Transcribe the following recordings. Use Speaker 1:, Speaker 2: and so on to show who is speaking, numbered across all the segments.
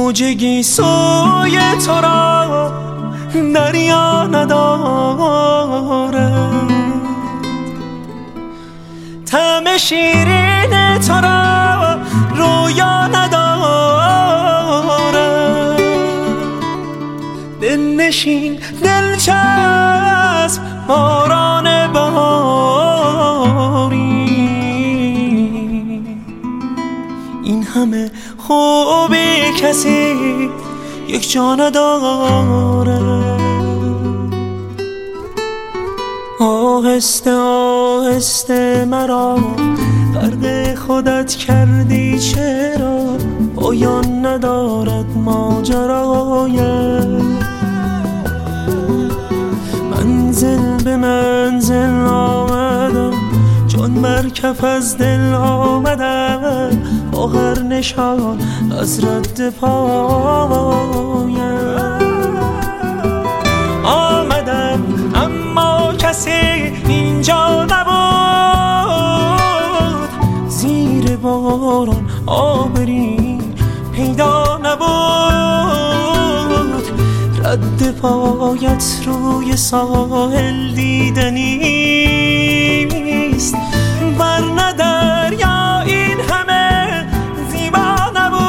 Speaker 1: موجگی سوی تو را دریا نداره، طعم شیرین تو را رویا نداره. دلنشین دلچسب باران باری، این همه خوبی کسی یک جا نداره. آهسته آهسته مرا غرق خودت کردی، چرا پایان ندارد ماجرایم؟ منزل به منزل آمدم، چون بر کف از دل آمدم، با هر نشان از رد پایم آمدم، اما کسی اینجا نبود. زیر باران آبری پیدا نبود، رد پایت روی ساحل دیدنیست، ورنه دریا این همه زیبا نبود.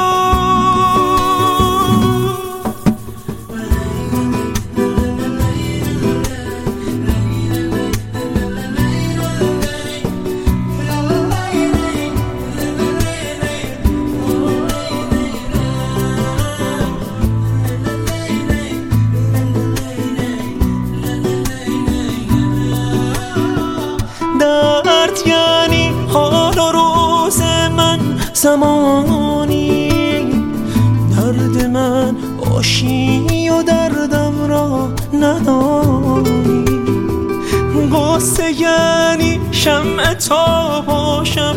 Speaker 1: درد یعنی حال و روز من زمانی، درد من باشی و دردم را ندانی. غصه یعنی شمع تا باشم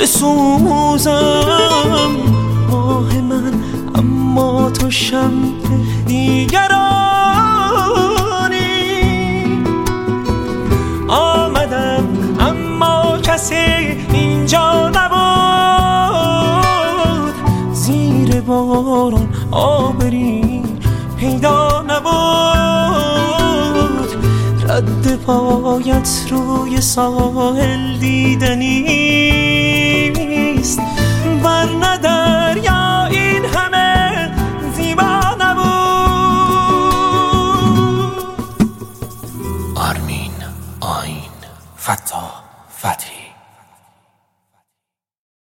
Speaker 1: بسوزم، ماه من اما تو شمع دیگرانی. آمدم اما کسی اینجا نبود، زیر باران آبری پیدا نبود، رد پایت روی ساحل دیدنی